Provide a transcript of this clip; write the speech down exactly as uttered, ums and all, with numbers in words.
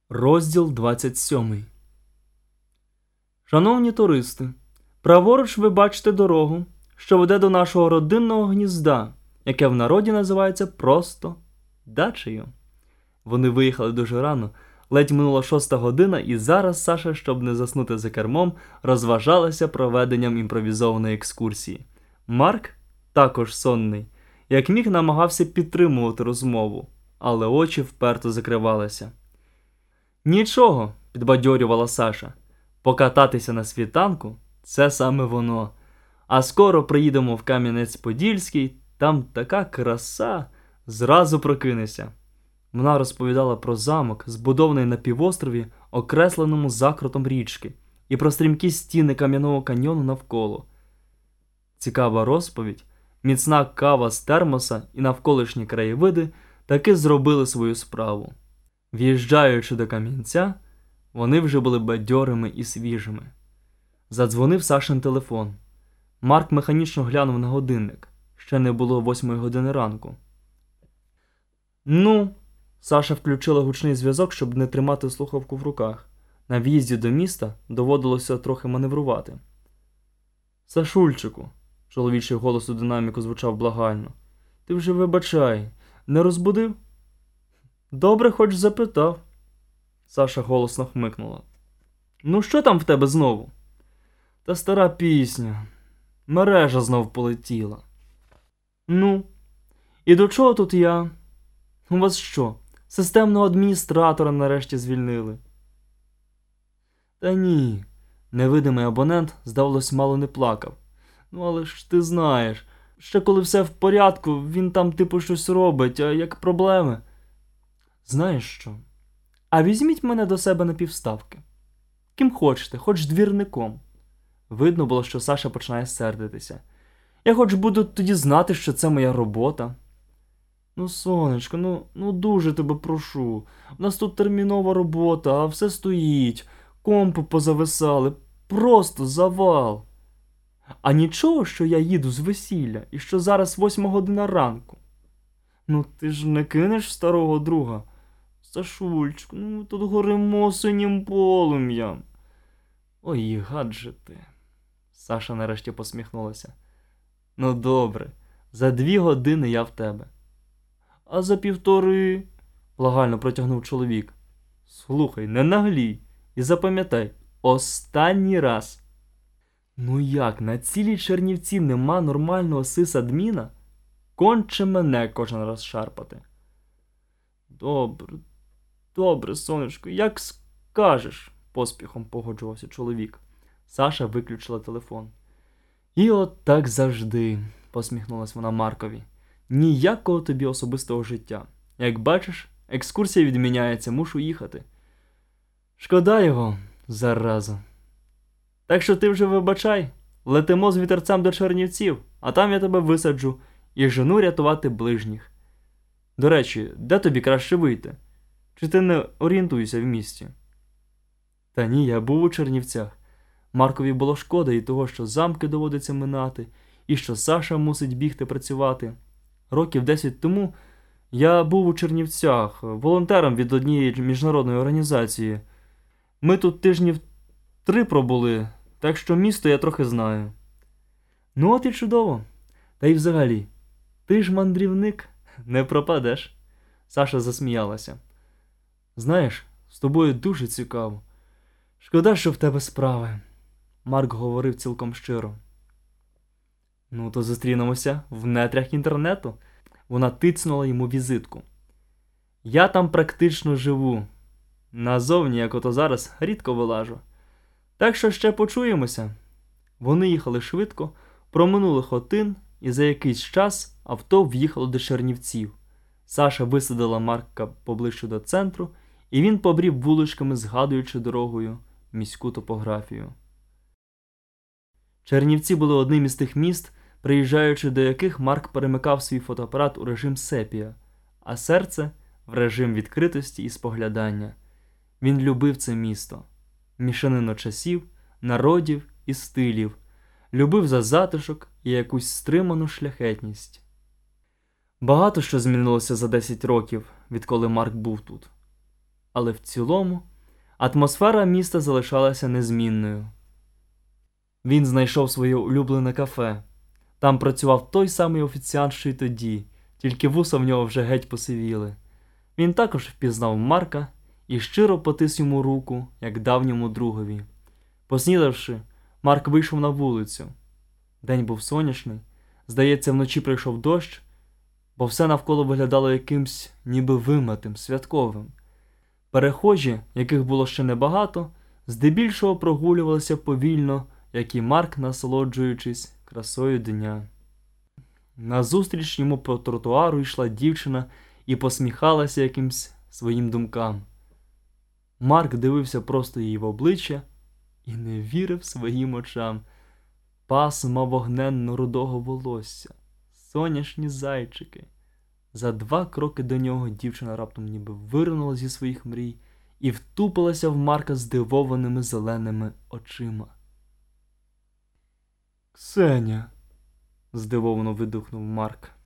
Розділ двадцять сьомий. Шановні туристи, праворуч ви бачите дорогу, що веде до нашого родинного гнізда, яке в народі називається просто дачею. Вони виїхали дуже рано, ледь минула шоста година, і зараз Саша, щоб не заснути за кермом, розважалася проведенням імпровізованої екскурсії. Марк, також сонний, як міг намагався підтримувати розмову, але очі вперто закривалися. «Нічого», – підбадьорювала Саша, – «покататися на світанку – це саме воно. А скоро приїдемо в Кам'янець-Подільський, там така краса, зразу прокинешся». Вона розповідала про замок, збудований на півострові, окресленому закрутом річки, і про стрімкі стіни кам'яного каньйону навколо. Цікава розповідь, міцна кава з термоса і навколишні краєвиди таки зробили свою справу. В'їжджаючи до Кам'янця, вони вже були бадьорими і свіжими. Задзвонив Сашин телефон. Марк механічно глянув на годинник. Ще не було восьмої години ранку. «Ну?» Саша включила гучний зв'язок, щоб не тримати слухавку в руках. На в'їзді до міста доводилося трохи маневрувати. «Сашульчику», – чоловічий голос у динаміку звучав благально, – «ти вже вибачай, не розбудив?» «Добре, хоч запитав». Саша голосно хмикнула. «Ну що там в тебе знову?» «Та стара пісня. Мережа знов полетіла». «Ну? І до чого тут я? У вас що, системного адміністратора нарешті звільнили?» «Та ні». Невидимий абонент, здавалось, мало не плакав. «Ну але ж ти знаєш, ще коли все в порядку, він там типу щось робить, а як проблеми?» «Знаєш що? А візьміть мене до себе на півставки. Ким хочете, хоч двірником». Видно було, що Саша починає сердитися. «Я хоч буду тоді знати, що це моя робота». «Ну, сонечко, ну, ну дуже тебе прошу. У нас тут термінова робота, а все стоїть. Компи позависали. Просто завал. А нічого, що я їду з весілля і що зараз восьма година ранку. Ну ти ж не кинеш старого друга? Сашульчику, ну тут горимо синім полум'ям». «Ой, гаджети». Саша нарешті посміхнулася. «Ну добре, за дві години я в тебе». «А за півтори?» – благально протягнув чоловік. «Слухай, не наглій і запам'ятай, останній раз». «Ну як, на цілій Чернівці нема нормального сисадміна? Конче мене кожен раз шарпати». «Добре, добре, сонечко, як скажеш», – поспіхом погоджувався чоловік. Саша виключила телефон. «І от так завжди», – посміхнулась вона Маркові. «Ніякого тобі особистого життя. Як бачиш, екскурсія відміняється, мушу їхати. Шкода його, зараза. Так що ти вже вибачай, летимо з вітерцем до Чернівців, а там я тебе висаджу і жену рятувати ближніх. До речі, де тобі краще вийти? Чи ти не орієнтуєшся в місті?» «Та ні, я був у Чернівцях. Маркові було шкода і того, що замки доводиться минати, і що Саша мусить бігти працювати. Років десять тому я був у Чернівцях, волонтером від однієї міжнародної організації. Ми тут тижнів три пробули, так що місто я трохи знаю». «Ну от і чудово. Та й взагалі, ти ж мандрівник, не пропадеш». Саша засміялася. «Знаєш, з тобою дуже цікаво. Шкода, що в тебе справи». Марк говорив цілком щиро. «Ну, то зустрінемося в нетрях інтернету». Вона тицнула йому візитку. «Я там практично живу. Назовні, як ото зараз, рідко вилажу. Так що ще почуємося». Вони їхали швидко, проминули Хотин, і за якийсь час авто в'їхало до Чернівців. Саша висадила Марка поближче до центру, і він побрів вуличками, згадуючи дорогою міську топографію. Чернівці були одним із тих міст, приїжджаючи до яких Марк перемикав свій фотоапарат у режим сепія, а серце – в режим відкритості і споглядання. Він любив це місто, мішанину часів, народів і стилів, любив за затишок і якусь стриману шляхетність. Багато що змінилося за десять років, відколи Марк був тут. Але в цілому атмосфера міста залишалася незмінною. Він знайшов своє улюблене кафе. Там працював той самий офіціант, що й тоді, тільки вуса в нього вже геть посивіли. Він також впізнав Марка і щиро потис йому руку, як давньому другові. Поснідавши, Марк вийшов на вулицю. День був сонячний. Здається, вночі прийшов дощ, бо все навколо виглядало якимсь ніби вимитим, святковим. Перехожі, яких було ще небагато, здебільшого прогулювалися повільно, як і Марк, насолоджуючись красою дня. Назустріч йому по тротуару йшла дівчина і посміхалася якимсь своїм думкам. Марк дивився просто їй в обличчя і не вірив своїм очам. Пасма вогненно-рудого волосся, соняшні зайчики. За два кроки до нього дівчина раптом ніби виринула зі своїх мрій і втупилася в Марка здивованими зеленими очима. «Ксеня!» – здивовано видухнув Марк.